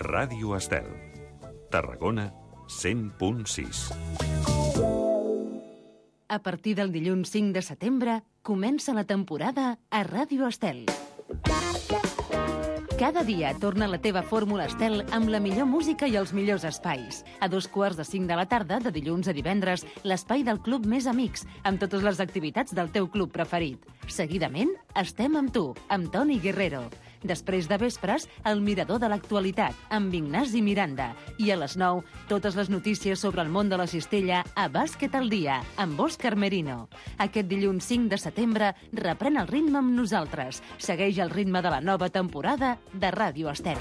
Ràdio Estel. Tarragona 100.6. A partir del dilluns 5 de setembre comença la temporada a Ràdio Estel. Cada dia torna la teva fórmula Estel amb la millor música i els millors espais. A 2:45 de la tarda, de dilluns a divendres, l'espai del Club Més Amics, amb totes les activitats del teu club preferit. Seguidament, estem amb tu, amb Toni Guerrero. Després de vespres, el Mirador de l'actualitat, amb Ignasi Miranda. I a les 9, totes les notícies sobre el món de la cistella a Bàsquet al dia, amb Òscar Merino. Aquest dilluns 5 de setembre, reprèn el ritme amb nosaltres. Segueix el ritme de la nova temporada de Ràdio Estel.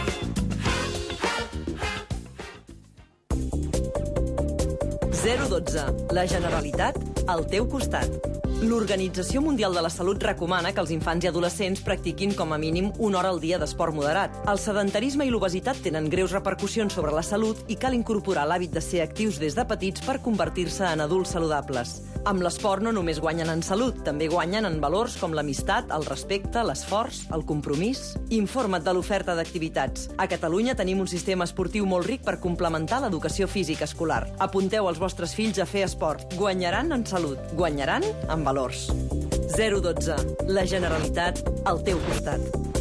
La Generalitat al teu costat. L'Organització Mundial de la Salut recomana que els infants i adolescents practiquin com a mínim 1 hora al dia d'esport moderat. El sedentarisme i l'obesitat tenen greus repercussions sobre la salut i cal incorporar l'hàbit de ser actius des de petits per convertir-se en adults saludables. Amb l'esport no només guanyen en salut, també guanyen en valors com l'amistat, el respecte, l'esforç, el compromís. Informa't de l'oferta d'activitats. A Catalunya tenim un sistema esportiu molt ric per complementar l'educació física escolar. Apunteu els vostres fills a fer esport. Guanyaran en salut, guanyaran en valors. 012. La Generalitat al teu costat.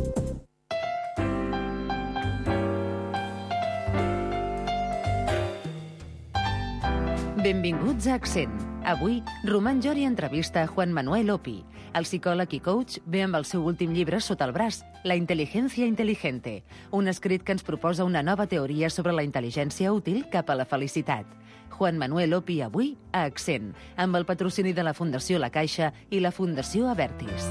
Benvinguts a Accent. Avui, Roman Jori entrevista a Juan Manuel Opi. El psicòleg i coach ve amb el seu últim llibre sota el braç, La intel·ligència inteligente, un escrit que ens proposa una nova teoria sobre la intel·ligència útil cap a la felicitat. Juan Manuel Opi avui a Accent, amb el patrocini de la Fundació La Caixa i la Fundació Avertis.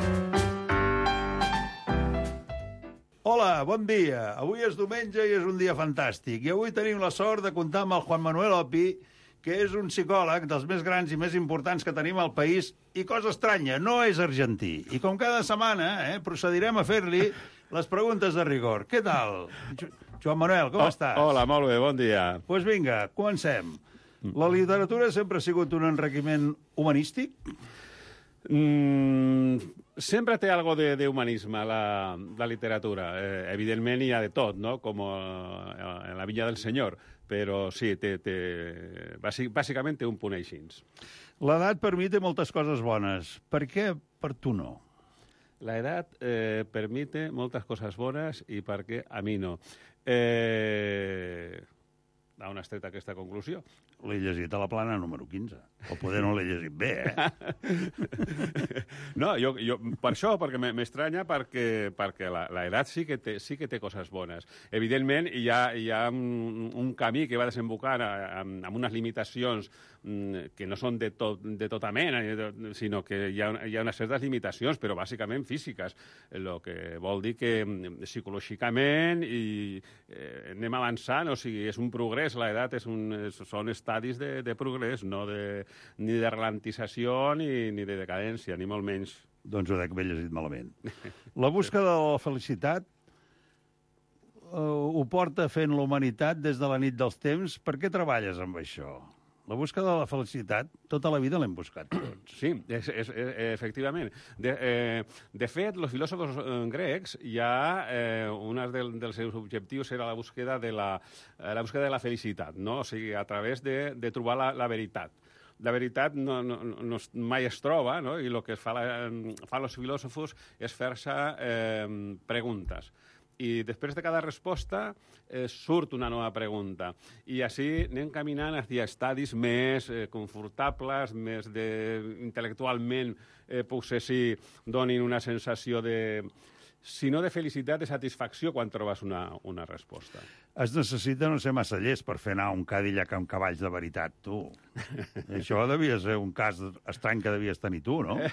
Hola, bon dia. Avui és diumenge i és un dia fantàstic. I avui tenim la sort de comptar amb el Juan Manuel Opi, que és un psicòleg dels més grans i més importants que tenim al país, i cosa estranya, no és argentí. I com cada setmana, procedirem a fer-li les preguntes de rigor. Què tal? Joan Manuel, com estàs? Hola, molt bé, bon dia. Doncs pues vinga, comencem. La literatura sempre ha sigut un enriquiment humanístic? Sempre té algo d'humanisme, la literatura. Evidentment hi ha de tot, no? Com en la Vinya del Senyor. Però sí, bàsicament té un punt així. L'edat per mi té moltes coses bones. Per què per tu no? L'edat permite moltes coses bones i per què a mi no. D'on has tret aquesta conclusió? L'he llegit a la plana número 15. O poder no l'he llegit bé, No, jo per això, perquè m'estranya, perquè l'edat sí que té coses bones. Evidentment, hi ha un camí que va desembocant amb unes limitacions que no són de tota mena, sinó que hi ha unes certes limitacions, però bàsicament físiques, el que vol dir que psicològicament anem avançant, o sigui, és un progrés, l'edat són estadis de progrés, no ni de ralentització ni de decadència, ni molt menys. Doncs ho dec haver llegit malament. La búsqueda de la felicitat ho porta fent la humanitat des de la nit dels temps. Per què treballes amb això? La búsqueda de la felicitat, tota la vida l'hem buscat tots. Sí, efectivament. De fet, els filòsofs grecs un dels seus objectius era la búsqueda de la felicitat, no? O sigui, a través de trobar la veritat. La veritat mai es troba, no? I el que fan els filòsofos és fer-se preguntes. I després de cada resposta surt una nova pregunta. I així anem caminant hacia estadis més confortables, més intel·lectualment donin una sensació si no de felicitat, de satisfacció quan trobes una resposta. Es necessita no ser massa llest per fer anar un Cadillac amb cavalls de veritat, tu. Això devia ser un cas estrany que devies tenir tu, no?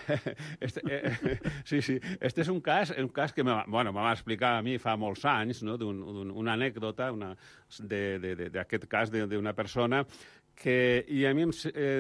Sí. Este és un cas que m'ha explicar a mi fa molts anys, no? Una anècdota d'aquest cas d'una persona que a mi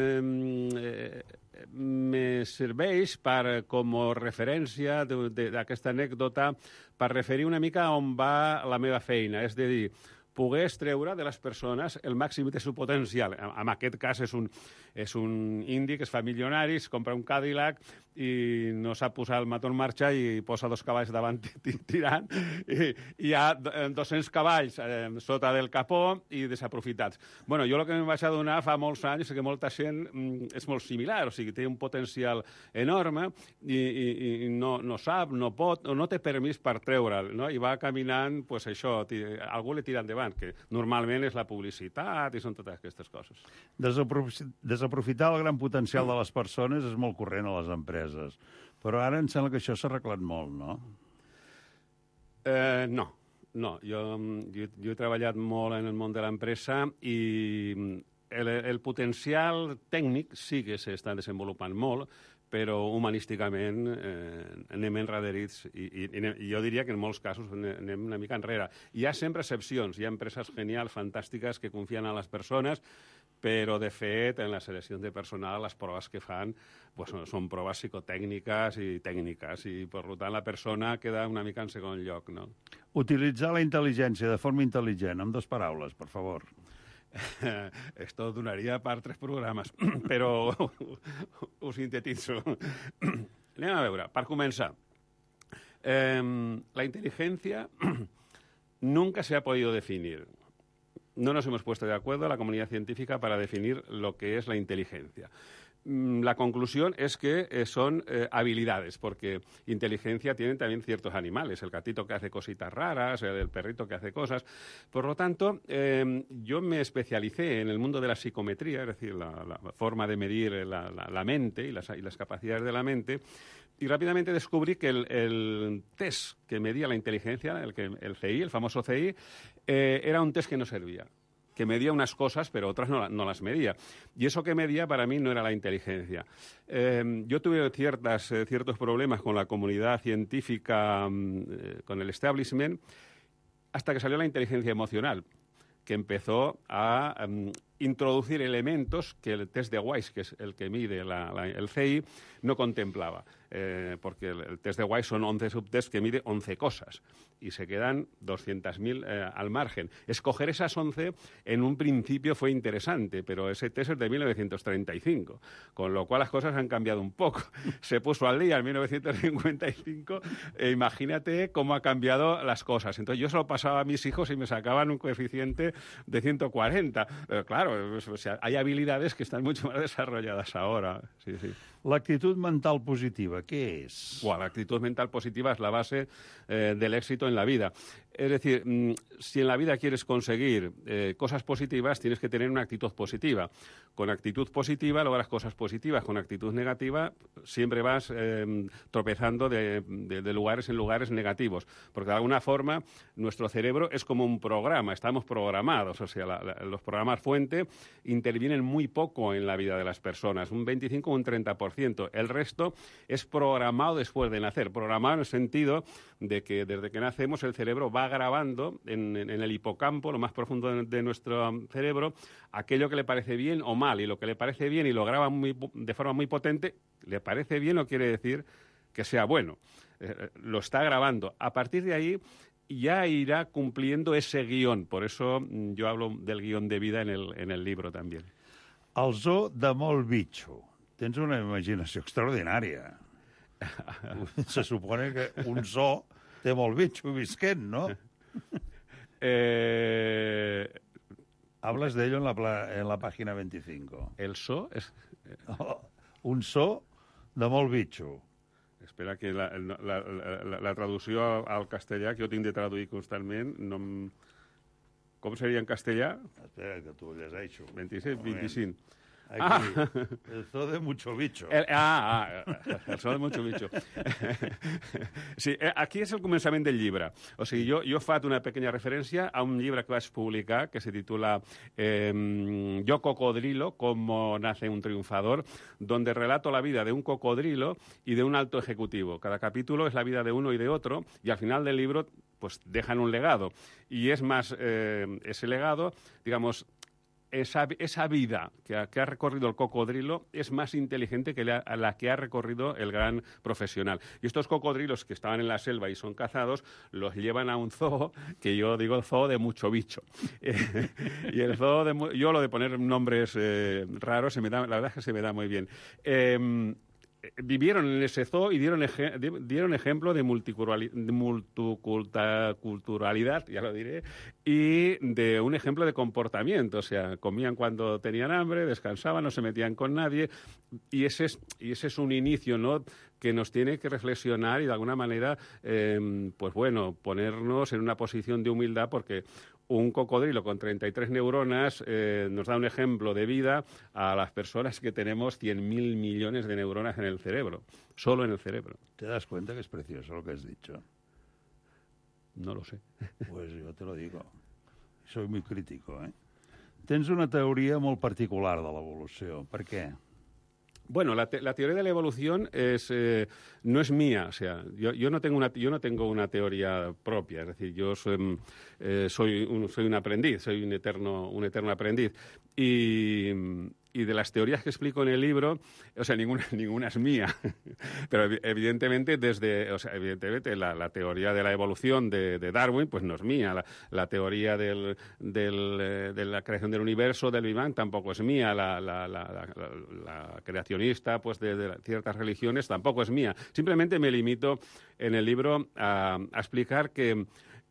me serveix com a referència d'aquesta anècdota per referir una mica on va la meva feina. És a dir, poder extreure de les persones el màxim del seu potencial. En aquest cas és un indi que es fa milionari, es compra un Cadillac i no sap posar el mató en marxa i posa 2 cavalls davant tirant i hi ha 200 cavalls sota del capó i desaprofitats. Bueno, jo el que em vaig adonar fa molts anys és que molta gent és molt similar, o sigui, té un potencial enorme i no sap, no pot, o no té permís per treure'l, no? I va caminant, pues això, algú li tira endavant, que normalment és la publicitat i són totes aquestes coses. Desaprofitar el gran potencial de les persones és molt corrent a les empreses. Però ara em sembla que això s'ha arreglat molt, no? No. Jo he treballat molt en el món de l'empresa i el potencial tècnic sí que s'està desenvolupant molt, però humanísticament anem enraderits i jo diria que en molts casos anem una mica enrere. Hi ha sempre excepcions, hi ha empreses genials, fantàstiques, que confien en les persones, però, de fet, en la selecció de personal, les proves que fan pues, són proves psicotècniques i tècniques, i, per tant, la persona queda una mica en segon lloc, no? Utilitzar la intel·ligència de forma intel·ligent, amb 2 paraules, per favor. Esto donaria per 3 programes, però ho sintetitzo. Anem a veure, per començar. La inteligencia nunca se ha podido definir. No nos hemos puesto de acuerdo la comunidad científica para definir lo que es la inteligencia. La conclusión es que son habilidades, porque inteligencia tienen también ciertos animales, el gatito que hace cositas raras, el perrito que hace cosas. Por lo tanto, yo me especialicé en el mundo de la psicometría, es decir, la forma de medir la mente y las capacidades de la mente, y rápidamente descubrí que el test que medía la inteligencia, el CI, el famoso CI, era un test que no servía, que medía unas cosas, pero otras no las medía. Y eso que medía para mí no era la inteligencia. Yo tuve ciertos problemas con la comunidad científica, con el establishment, hasta que salió la inteligencia emocional, que empezó a introducir elementos que el test de Weiss, que es el que mide el CI, no contemplaba. Porque el test de Weiss son 11 subtests que mide 11 cosas y se quedan 200.000 al margen. Escoger esas 11 en un principio fue interesante, pero ese test es de 1935, con lo cual las cosas han cambiado un poco. Se puso al día en 1955 e imagínate cómo ha cambiado las cosas. Entonces yo se lo pasaba a mis hijos y me sacaban un coeficiente de 140. Pero claro, o sea, hay habilidades que están mucho más desarrolladas ahora. Sí, sí. L'actitud mental positiva, ¿qué es? La actitud mental positiva es la base del éxito en la vida. Es decir, si en la vida quieres conseguir cosas positivas, tienes que tener una actitud positiva. Con actitud positiva logras cosas positivas. Con actitud negativa siempre vas tropezando de lugares en lugares negativos. Porque de alguna forma nuestro cerebro es como un programa. Estamos programados. O sea, los programas fuente intervienen muy poco en la vida de las personas. Un 25 o un 30%. El resto es programado después de nacer. Programado en el sentido de que desde que nacemos el cerebro va grabando en el hipocampo, lo más profundo de nuestro cerebro, aquello que le parece bien o mal. Y lo que le parece bien y lo graba de forma muy potente, le parece bien no quiere decir que sea bueno. Lo está grabando. A partir de ahí ya irá cumpliendo ese guión. Por eso yo hablo del guión de vida en el libro también. El zoo de molt bitxo. Tens una imaginació extraordinària. Se supone que un zoo té molt bitxo visquent, ¿no? Hablas de ello en la página 25. ¿El zoo? Un zoo de molt bitxo. Espera, que la traducció al castellà, que jo tinc de traduir constantment, no em... Com seria en castellà? Espera, que t'ho llegeixo. 26, 25. Aquí, el zoo de mucho bicho. El zoo de mucho bicho. Sí, aquí és el començament del llibre. O sigui, jo faig una pequeña referència a un llibre que vaig publicar que se titula Yo cocodrilo, cómo nace un triunfador, donde relato la vida de un cocodrilo y de un alto ejecutivo. Cada capítulo es la vida de uno y de otro, y al final del libro pues dejan un legado. Y es más, ese legado, digamos, esa vida que ha recorrido el cocodrilo es más inteligente que la que ha recorrido el gran profesional. Y estos cocodrilos que estaban en la selva y son cazados, los llevan a un zoo, que yo digo zoo de mucho bicho. Y el zoo yo lo de poner nombres raros, la verdad es que se me da muy bien. vivieron en ese zoo y dieron ejemplo de multiculturalidad, ya lo diré, y de un ejemplo de comportamiento. O sea, comían cuando tenían hambre, descansaban, no se metían con nadie, y ese es un inicio, ¿no?, que nos tiene que reflexionar y de alguna manera, pues bueno, ponernos en una posición de humildad, porque un cocodrilo con 33 neuronas nos da un ejemplo de vida a las personas que tenemos 100.000 millones de neuronas en el cerebro, solo en el cerebro. ¿Te das cuenta que es precioso lo que has dicho? No lo sé. Pues yo te lo digo. Soy muy crítico, ¿eh? Tens una teoria molt particular de l'evolució. Per què? Bueno, la teoría de la evolución no es mía, o sea, yo no tengo una teoría propia, es decir, yo soy un aprendiz, soy un eterno aprendiz, y de las teorías que explico en el libro, o sea, ninguna es mía, pero evidentemente la teoría de la evolución de Darwin, pues no es mía, la teoría de la creación del universo, del Big Bang, tampoco es mía, la creacionista, pues de ciertas religiones, tampoco es mía. Simplemente me limito en el libro a explicar que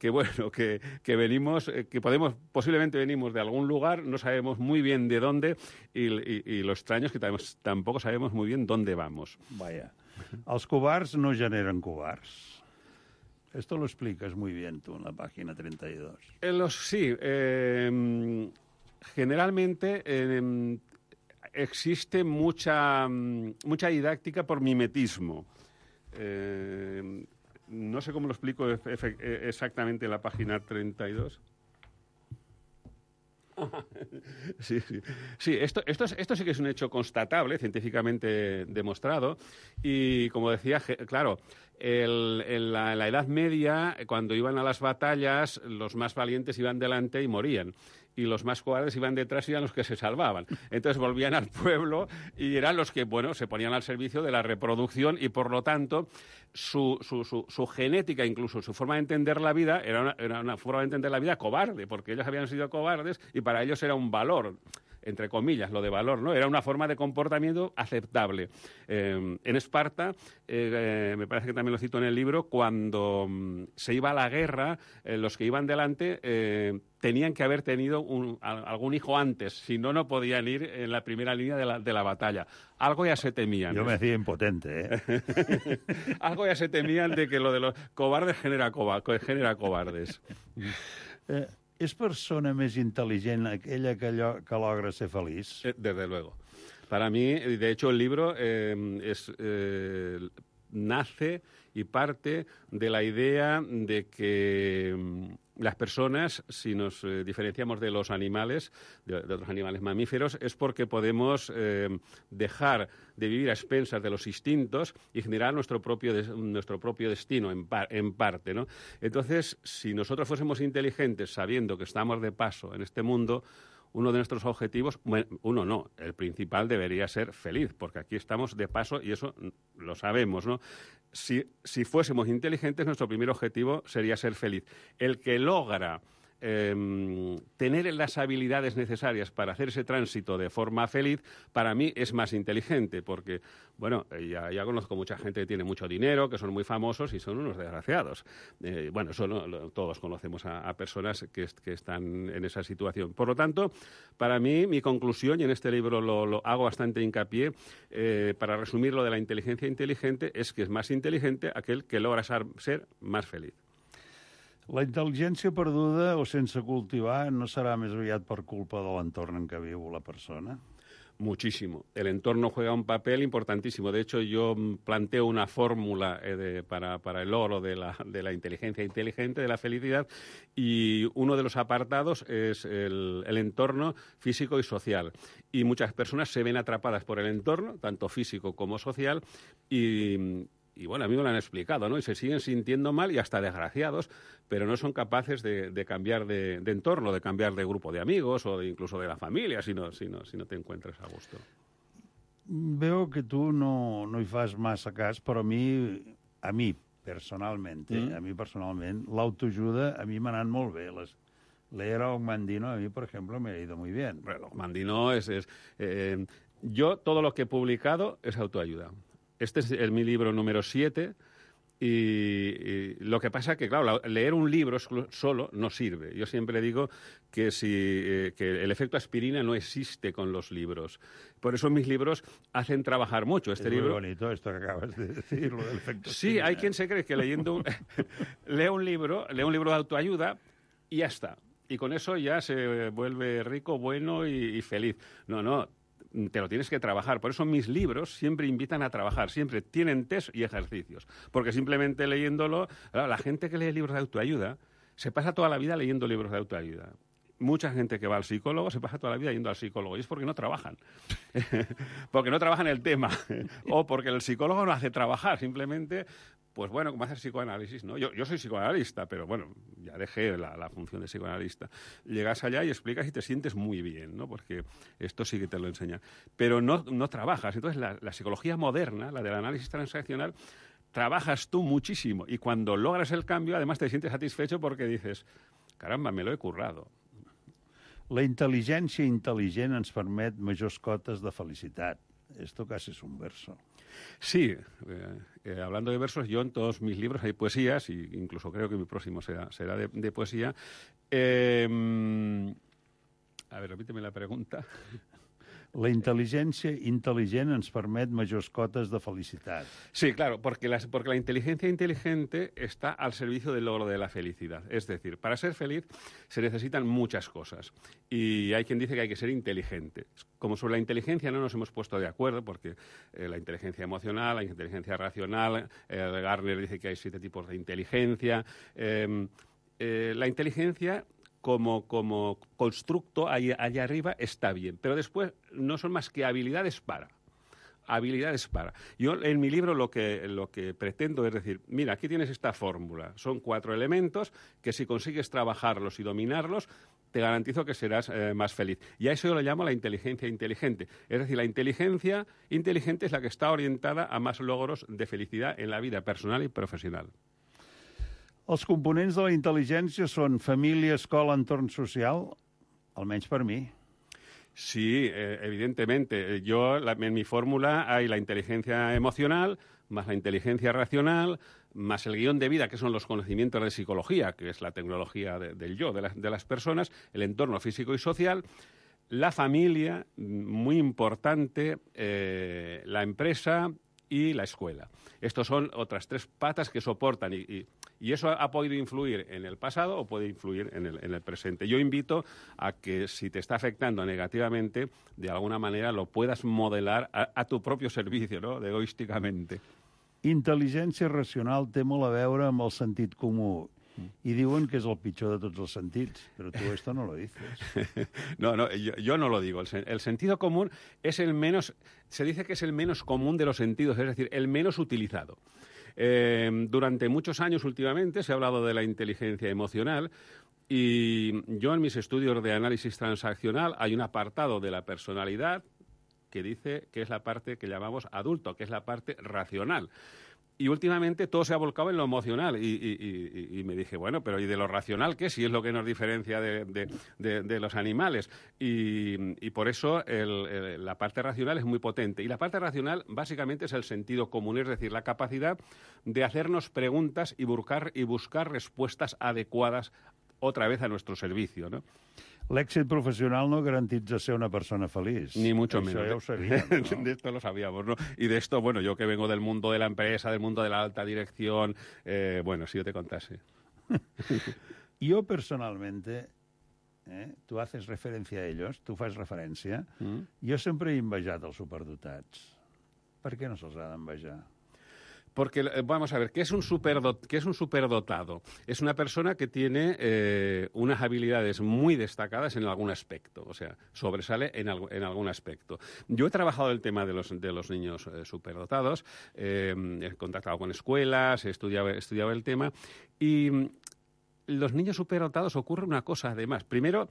posiblemente venimos de algún lugar, no sabemos muy bien de dónde, y lo extraño es que tampoco sabemos muy bien dónde vamos. Vaya. Els covards no generen covards. Esto lo explicas muy bien tú en la página 32. Sí. Generalmente existe mucha didáctica por mimetismo. No sé cómo lo explico exactamente en la página 32. Sí, esto sí que es un hecho constatable, científicamente demostrado, y como decía, claro, en la Edad Media, cuando iban a las batallas, los más valientes iban delante y morían, y los más cobardes iban detrás y eran los que se salvaban. Entonces volvían al pueblo y eran los que, bueno, se ponían al servicio de la reproducción, y por lo tanto su genética, incluso su forma de entender la vida, era una forma de entender la vida cobarde, porque ellos habían sido cobardes y para ellos era un valor, entre comillas, lo de valor, ¿no? Era una forma de comportamiento aceptable. En Esparta, me parece que también lo cito en el libro, cuando se iba a la guerra, los que iban delante tenían que haber tenido algún hijo antes, si no, no podían ir en la primera línea de la batalla. Algo ya se temían. Yo me hacía impotente, ¿eh? Algo ya se temían de que lo de los cobardes genera cobardes. ¿És persona més intel·ligent aquella que logra ser feliç? Desde luego. Para mí, de hecho, el libro nace y parte de la idea de que las personas, si nos diferenciamos de los animales, de otros animales mamíferos, es porque podemos dejar de vivir a expensas de los instintos y generar nuestro propio destino, en parte, ¿no? Entonces, si nosotros fuésemos inteligentes sabiendo que estamos de paso en este mundo, uno de nuestros objetivos, el principal debería ser feliz, porque aquí estamos de paso y eso lo sabemos, ¿no? Si fuésemos inteligentes, nuestro primer objetivo sería ser feliz. El que logra tener las habilidades necesarias para hacer ese tránsito de forma feliz, para mí es más inteligente, porque, bueno, ya conozco mucha gente que tiene mucho dinero, que son muy famosos y son unos desgraciados. Todos conocemos a personas que están en esa situación. Por lo tanto, para mí, mi conclusión, y en este libro lo hago bastante hincapié, para resumir lo de la inteligencia inteligente, es que es más inteligente aquel que logra ser más feliz. La intel·ligència perduda o sense cultivar no serà més aviat per culpa de l'entorn en què viu la persona? Muchísimo. El entorno juega un papel importantísimo. De hecho, yo planteo una fórmula para el oro de la inteligencia inteligente, de la felicidad, y uno de los apartados es el entorno físico y social. Y muchas personas se ven atrapadas por el entorno, tanto físico como social, y bueno, a mí me lo han explicado, ¿no? Y se siguen sintiendo mal y hasta desgraciados, pero no son capaces de cambiar de entorno, de cambiar de grupo de amigos o incluso de la familia, si no te encuentres a gusto. Veo que tu no hi fas massa cas, però a mi personalment, l'autoajuda a mi m'ha anat molt bé. Leer a Ogmandino a mí, por ejemplo, me ha ido muy bien. Bueno, Ogmandino yo todo lo que he publicado es autoayuda. Este es mi libro número 7. Y lo que pasa es que, claro, leer un libro solo no sirve. Yo siempre digo que que el efecto aspirina no existe con los libros. Por eso mis libros hacen trabajar mucho. Este libro... muy bonito esto que acabas de decir, lo del efecto Sí, aspirina. hay quien se cree que leyendo lee un libro de autoayuda y ya está. Y con eso ya se vuelve rico, bueno y feliz. No, te lo tienes que trabajar. Por eso mis libros siempre invitan a trabajar, siempre tienen test y ejercicios. Porque simplemente leyéndolo, claro, la gente que lee libros de autoayuda se pasa toda la vida leyendo libros de autoayuda. Mucha gente que va al psicólogo se pasa toda la vida yendo al psicólogo y es porque no trabajan. Porque no trabajan el tema. O porque el psicólogo no hace trabajar, simplemente... Pues bueno, como hacer psicoanálisis, ¿no? Yo soy psicoanalista, pero bueno, ya dejé la función de psicoanalista. Llegas allá y explicas y te sientes muy bien, ¿no? Porque esto sí que te lo enseñan. Pero no trabajas. Entonces, la psicología moderna, la del análisis transaccional, trabajas tú muchísimo. Y cuando logras el cambio, además te sientes satisfecho porque dices, caramba, me lo he currado. La intel·ligència intel·ligent ens permet majors cotes de felicitat. Esto casi es un verso. Sí, hablando de versos, yo en todos mis libros hay poesías, y incluso creo que mi próximo será de poesía. A ver, repíteme la pregunta. La intel·ligència intel·ligent ens permet majors cotes de felicitat. Sí, claro, porque la inteligencia inteligente está al servicio del logro de la felicidad. Es decir, para ser feliz se necesitan muchas cosas. Y hay quien dice que hay que ser inteligente. Como sobre la inteligencia no nos hemos puesto de acuerdo, porque la inteligencia emocional, la inteligencia racional, Gardner dice que hay 7 tipos de inteligencia. La inteligencia... Como constructo allá arriba está bien, pero después no son más que habilidades para. Yo en mi libro lo que pretendo es decir, mira, aquí tienes esta fórmula, son 4 elementos que si consigues trabajarlos y dominarlos, te garantizo que serás más feliz. Y a eso yo lo llamo la inteligencia inteligente. Es decir, la inteligencia inteligente es la que está orientada a más logros de felicidad en la vida personal y profesional. Els components de la intel·ligència són família, escola, entorn social, almenys per mi. Sí, evidentemente. En mi fórmula hay la inteligencia emocional, más la inteligencia racional, más el guión de vida, que son los conocimientos de psicología, que es la tecnología del yo, de las personas, el entorno físico y social, la familia, muy importante, la empresa y la escuela. Estos son otras 3 patas que soportan y eso ha podido influir en el pasado o puede influir en el presente. Yo invito a que si te está afectando negativamente, de alguna manera lo puedas modelar a tu propio servicio, ¿no? Egoísticamente. Intel·ligència racional té molt a veure amb el sentit comú i diuen que és el pitjor de tots els sentits, però tu esto no lo dices. No, yo no lo digo. El sentido común es el menos, se dice que es el menos común de los sentidos, es decir, el menos utilizado. Durante muchos años últimamente se ha hablado de la inteligencia emocional y yo en mis estudios de análisis transaccional hay un apartado de la personalidad que dice que es la parte que llamamos adulto, que es la parte racional. Y últimamente todo se ha volcado en lo emocional y me dije, bueno, pero ¿y de lo racional qué? Si es lo que nos diferencia de los animales. Y por eso la parte racional es muy potente. Y la parte racional básicamente es el sentido común, es decir, la capacidad de hacernos preguntas y buscar respuestas adecuadas otra vez a nuestro servicio, ¿no? L'èxit professional no garantitza ser una persona feliç. Ni mucho menos. Això ja ho sabíem, ¿no? De esto lo sabíamos, ¿no? Y de esto, bueno, yo que vengo del mundo de la empresa, del mundo de la alta dirección, bueno, si yo te contase. Yo personalmente, tu haces referència a ells, tu fas referència, jo sempre he envejat els superdotats. Per què no se'ls ha d'envejar? Porque, vamos a ver, ¿qué es un superdotado? Es una persona que tiene unas habilidades muy destacadas en algún aspecto, o sea, sobresale en algún aspecto. Yo he trabajado el tema de los niños superdotados, he contactado con escuelas, he estudiado el tema, y los niños superdotados ocurre una cosa, además. Primero,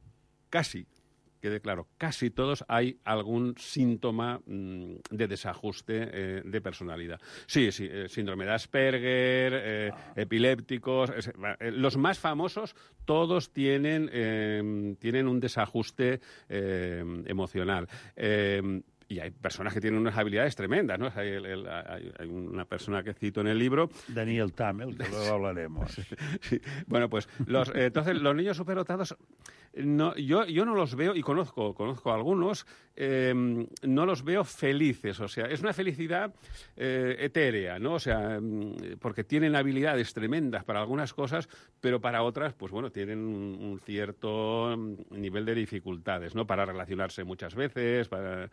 quede claro, casi todos hay algún síntoma de desajuste de personalidad. Sí, síndrome de Asperger, epilépticos. Los más famosos, todos tienen un desajuste emocional. Y hay personas que tienen unas habilidades tremendas, ¿no? Hay una persona que cito en el libro. Daniel Tamel, que luego hablaremos. Sí. Bueno, pues entonces los niños superdotados, no, yo no los veo, y conozco a algunos, no los veo felices. O sea, es una felicidad etérea, ¿no? O sea, porque tienen habilidades tremendas para algunas cosas, pero para otras, pues bueno, tienen un cierto nivel de dificultades, ¿no? Para relacionarse muchas veces,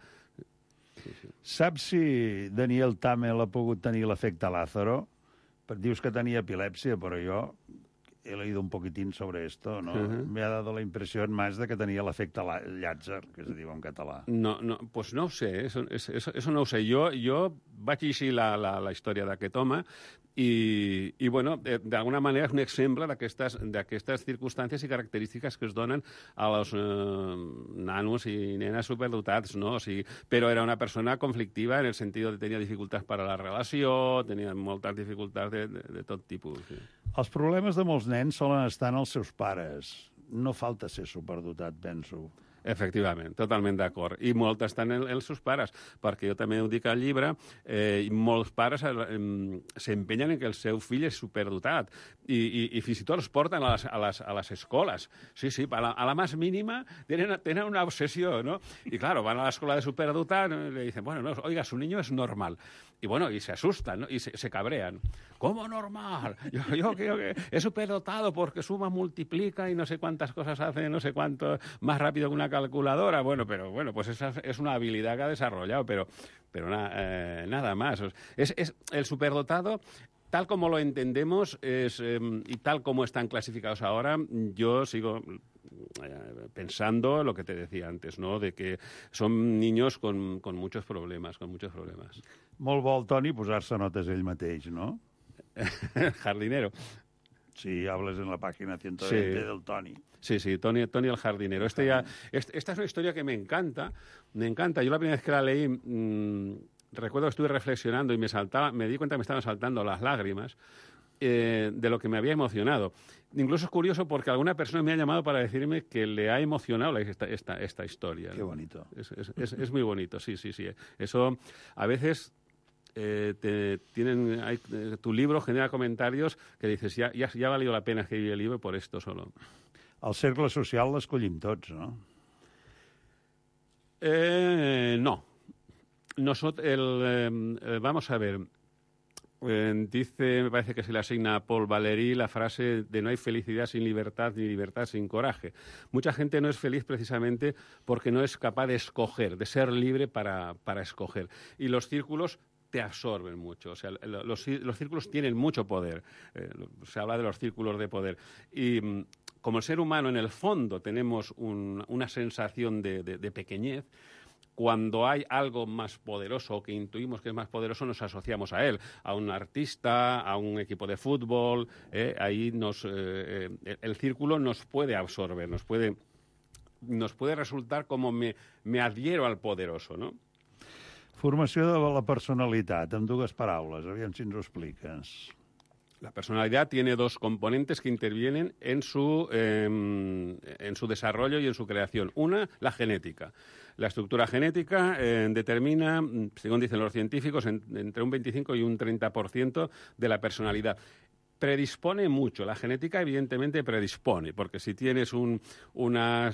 Sí. Saps si Daniel Tamel ha pogut tenir l'efecte Lázaro? Dius que tenia epilèpsia, però jo he leído un poquitín sobre esto, ¿no? Me ha dado la impresión más de que tenía el efecte Llàtzer, que se diu en català. No, pues no ho sé, eso no ho sé. Jo vaig llegir la història d'aquest home i bueno, d'alguna manera és un exemple d'aquestes circumstàncies i característiques que es donen a los nanos i nenes superdotats, ¿no? O sigui, però era una persona conflictiva en el sentit de tenir dificultats per a la relació, tenia moltes dificultats de tot tipus. Sí. Els problemes de molts nens solen estar en els seus pares. No falta ser superdotat, penso. Efectivament, totalment d'acord. I molt estan els seus pares, perquè jo també ho dic al llibre, i molts pares s'empenyen en que el seu fill és superdotat i fins i tot els porten a les escoles. Sí, a la más mínima tenen una obsessió, ¿no? Y claro, van a la escuela de superdotat y le dicen, bueno, no, oiga, su niño es normal. Y bueno, y se asustan, ¿no? Y se cabrean. ¿Cómo normal? Yo creo que es superdotado porque suma, multiplica y no sé cuántas cosas hace, no sé cuánto, más rápido que una calculadora. Bueno, pues esa es una habilidad que ha desarrollado, pero nada más. Es el superdotado, tal como lo entendemos y tal como están clasificados ahora, yo sigo pensando lo que te decía antes, ¿no? De que son niños con muchos problemas, Molt bo el Toni posar-se notes ell mateix, no? Jardinero. Sí, hablas en la página 120 del Toni. Sí, Toni el jardinero. Esta es una historia que me encanta. Yo la primera vez que la leí, recuerdo que estuve reflexionando y me di cuenta que me estaban saltando las lágrimas de lo que me había emocionado. Incluso es curioso porque alguna persona me ha llamado para decirme que le ha emocionado esta historia. Qué bonito. Es muy bonito, sí. Eso a veces tu libro genera comentarios que dices, ya ha valido la pena escribir el libro por esto solo. El cercle social l'escollim tots, no? No. Vamos a ver. Dice, me parece que se le asigna a Paul Valéry la frase de no hay felicidad sin libertad ni libertad sin coraje. Mucha gente no es feliz precisamente porque no es capaz de escoger, de ser libre para escoger. Y los círculos te absorben mucho. O sea, los círculos tienen mucho poder. Se habla de los círculos de poder. Y como el ser humano, en el fondo, tenemos una sensación de pequeñez. Cuando hay algo más poderoso, que intuimos que es más poderoso, nos asociamos a él, a un artista, a un equipo de fútbol. Ahí el círculo nos puede absorber, nos puede resultar como me adhiero al poderoso, ¿no? Formació de la personalitat, en dues paraules. Aviam si ens ho expliques. La personalidad tiene dos componentes que intervienen en su desarrollo y en su creación. Una, la genética. La estructura genética determina, según dicen los científicos, entre un 25 y un 30% de la personalidad. Predispone mucho. La genética, evidentemente, predispone, porque si tienes unos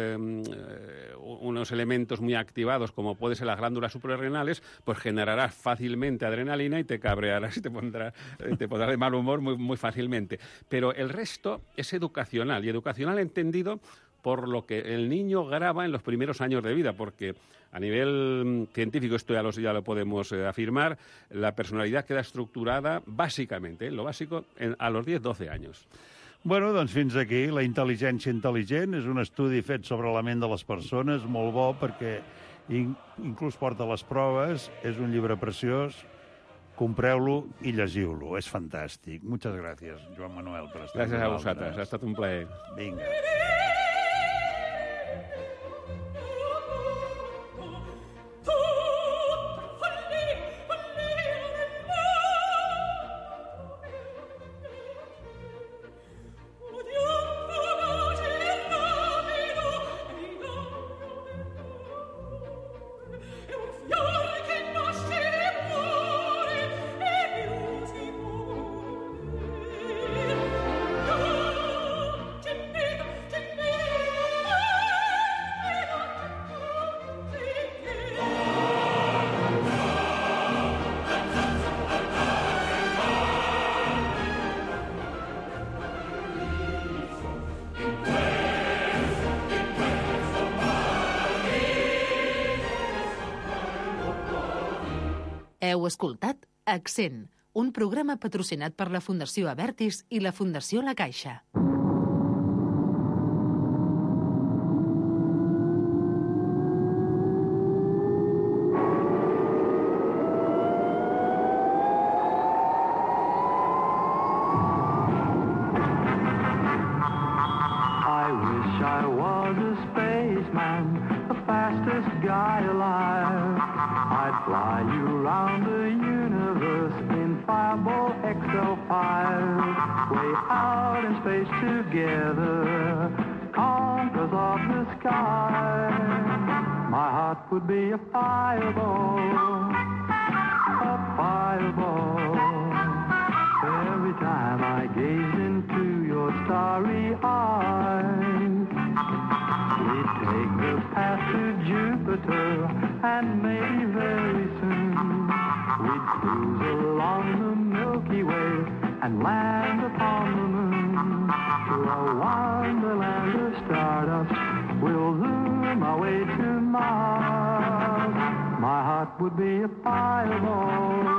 elementos muy activados, como puede ser las glándulas suprarrenales, pues generarás fácilmente adrenalina y te cabrearás y te pondrás de mal humor muy fácilmente. Pero el resto es educacional, y educacional entendido por lo que el niño graba en los primeros años de vida, porque a nivel científico, esto ya lo podemos afirmar, la personalidad queda estructurada bàsicament, lo bàsico, a los 10-12 anys. Bueno, doncs fins aquí. La intel·ligència intel·ligent és un estudi fet sobre la ment de les persones, molt bo, perquè inclús porta les proves, és un llibre preciós, compreu-lo i llegiu-lo, és fantàstic. Muchas gracias, Joan Manuel, per estar amb nosaltres. Gràcies a vosaltres, ha estat un plaer. Vinga. Heu escoltat Accent, un programa patrocinat per la Fundació Abertis i la Fundació La Caixa. Guy alive, I'd fly you round the universe in Fireball XL5, way out in space together, conquerors of the sky. My heart would be a fireball, a fireball. Every time I gaze into your starry eyes, we'd take the path to Jupiter, and maybe very soon we'd cruise along the Milky Way and land upon the moon. To a wonderland of stardust, we'll zoom our way to Mars. My heart would be a fireball,